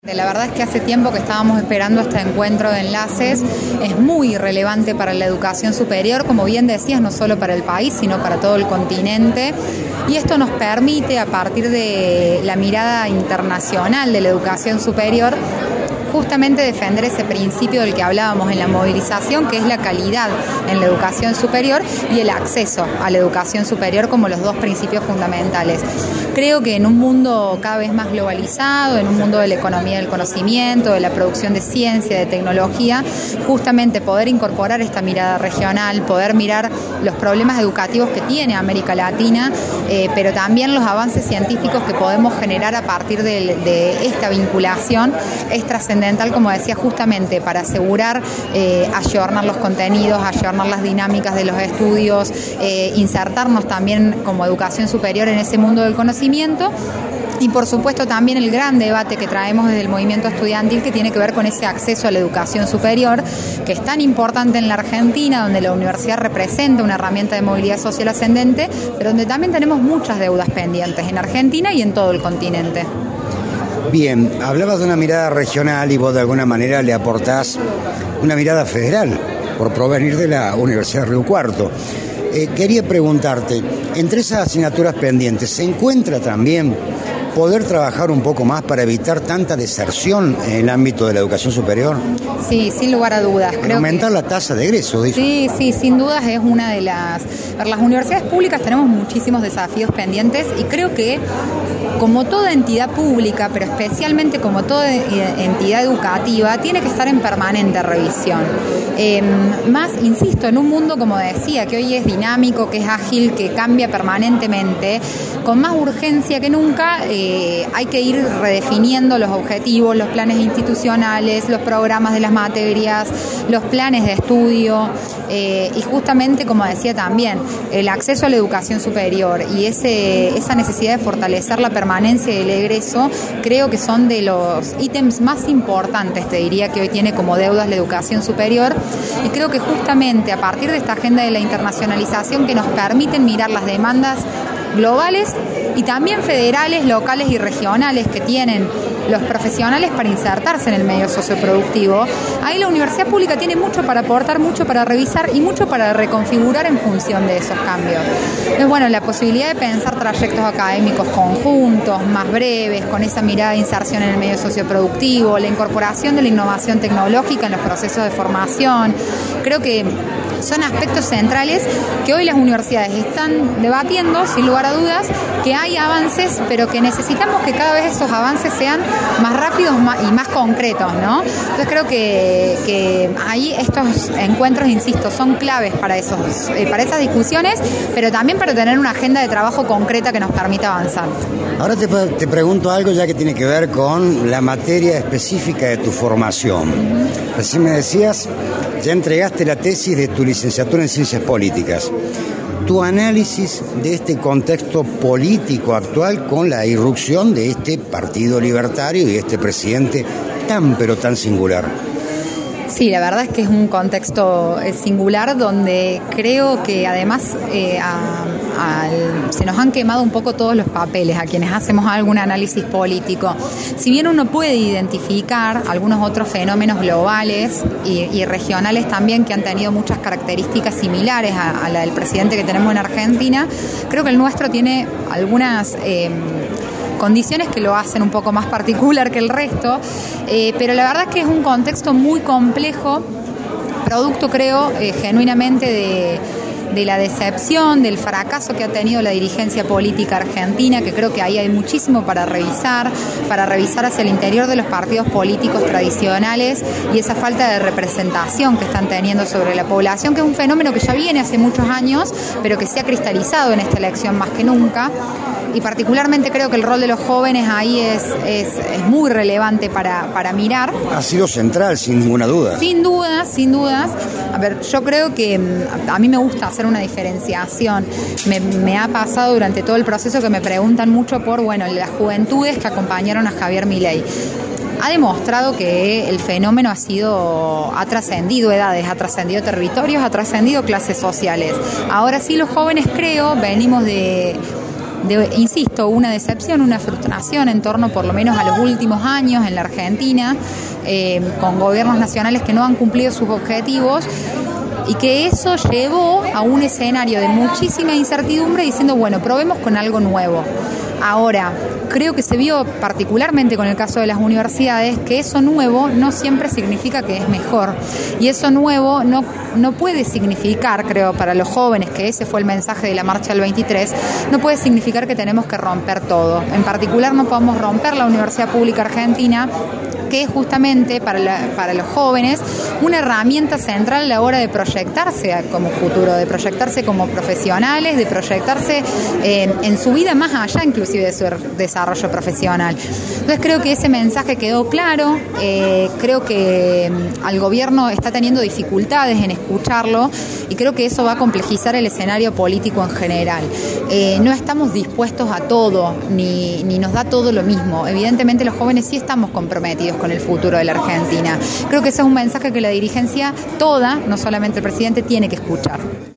La verdad es que hace tiempo que estábamos esperando este encuentro de enlaces. Es muy relevante para la educación superior, como bien decías, no solo para el país, sino para todo el continente. Y esto nos permite, a partir de la mirada internacional de la educación superior, justamente defender ese principio del que hablábamos en la movilización, que es la calidad en la educación superior y el acceso a la educación superior como los dos principios fundamentales. Creo que en un mundo cada vez más globalizado, en un mundo de la economía del conocimiento, de la producción de ciencia, de tecnología, justamente poder incorporar esta mirada regional, poder mirar los problemas educativos que tiene América Latina, pero también los avances científicos que podemos generar a partir de esta vinculación, es trascendental, como decía, justamente para asegurar ayornar los contenidos, ayornar las dinámicas de los estudios, insertarnos también como educación superior en ese mundo del conocimiento. Y por supuesto también el gran debate que traemos desde el movimiento estudiantil, que tiene que ver con ese acceso a la educación superior, que es tan importante en la Argentina, donde la universidad representa una herramienta de movilidad social ascendente, pero donde también tenemos muchas deudas pendientes en Argentina y en todo el continente. Bien, hablabas de una mirada regional y vos de alguna manera le aportás una mirada federal por provenir de la Universidad Río Cuarto. Quería preguntarte, entre esas asignaturas pendientes, ¿se encuentra también poder trabajar un poco más para evitar tanta deserción en el ámbito de la educación superior? Sí, sin lugar a dudas. Creo aumentar la tasa de egreso, dice. Sí, sin dudas es una de las... Las universidades públicas tenemos muchísimos desafíos pendientes y creo que como toda entidad pública, pero especialmente como toda entidad educativa, tiene que estar en permanente revisión. Más, insisto, en un mundo, como decía, que hoy es dinámico, que es ágil, que cambia permanentemente, con más urgencia que nunca, hay que ir redefiniendo los objetivos, los planes institucionales, los programas de las materias, los planes de estudio, y justamente, como decía también, el acceso a la educación superior y esa necesidad de fortalecer la permanencia del egreso, creo que son de los ítems más importantes, te diría, que hoy tiene como deudas la educación superior, y creo que justamente a partir de esta agenda de la internacionalización, que nos permiten mirar las demandas globales y también federales, locales y regionales que tienen los profesionales para insertarse en el medio socioproductivo, ahí la universidad pública tiene mucho para aportar, mucho para revisar y mucho para reconfigurar en función de esos cambios. Entonces, bueno, la posibilidad de pensar trayectos académicos conjuntos, más breves, con esa mirada de inserción en el medio socioproductivo, la incorporación de la innovación tecnológica en los procesos de formación, creo que son aspectos centrales que hoy las universidades están debatiendo, sin lugar a dudas, que hay avances, pero que necesitamos que cada vez esos avances sean más rápidos y más concretos, ¿no? Entonces creo que ahí estos encuentros, insisto, son claves para esas discusiones, pero también para tener una agenda de trabajo concreta que nos permita avanzar. Ahora te pregunto algo ya que tiene que ver con la materia específica de tu formación. Recién me decías, ya entregaste la tesis de tu licenciatura en Ciencias Políticas. Tu análisis de este contexto político actual con la irrupción de este Partido Libertario y este presidente tan pero tan singular. Sí, la verdad es que es un contexto singular donde creo que además se nos han quemado un poco todos los papeles a quienes hacemos algún análisis político. Si bien uno puede identificar algunos otros fenómenos globales y regionales también que han tenido muchas características similares a la del presidente que tenemos en Argentina, creo que el nuestro tiene algunas condiciones que lo hacen un poco más particular que el resto, pero la verdad es que es un contexto muy complejo, producto, creo, genuinamente de la decepción, del fracaso que ha tenido la dirigencia política argentina, que creo que ahí hay muchísimo para revisar hacia el interior de los partidos políticos tradicionales y esa falta de representación que están teniendo sobre la población, que es un fenómeno que ya viene hace muchos años, pero que se ha cristalizado en esta elección más que nunca. Y particularmente creo que el rol de los jóvenes ahí es muy relevante para mirar. Ha sido central, sin ninguna duda. Sin dudas. A ver, yo creo que a mí me gusta hacer una diferenciación. Me ha pasado durante todo el proceso que me preguntan mucho por, las juventudes que acompañaron a Javier Milei. Ha demostrado que el fenómeno ha trascendido edades, ha trascendido territorios, ha trascendido clases sociales. Ahora sí, los jóvenes, creo, venimos de insisto, una decepción, una frustración en torno por lo menos a los últimos años en la Argentina, con gobiernos nacionales que no han cumplido sus objetivos, y que eso llevó a un escenario de muchísima incertidumbre diciendo, bueno, probemos con algo nuevo. Ahora, creo que se vio particularmente con el caso de las universidades que eso nuevo no siempre significa que es mejor, y eso nuevo no puede significar, creo, para los jóvenes, que ese fue el mensaje de la marcha del 23, no puede significar que tenemos que romper todo. En particular no podemos romper la Universidad Pública Argentina, que es justamente para los jóvenes una herramienta central a la hora de proyectarse como futuro, de proyectarse como profesionales, de proyectarse en su vida más allá inclusive de su desarrollo profesional. Entonces creo que ese mensaje quedó claro, creo que al gobierno está teniendo dificultades en escucharlo, y creo que eso va a complejizar el escenario político en general. No estamos dispuestos a todo, ni nos da todo lo mismo. Evidentemente los jóvenes sí estamos comprometidos con el futuro de la Argentina. Creo que ese es un mensaje que la dirigencia toda, no solamente el presidente, tiene que escuchar.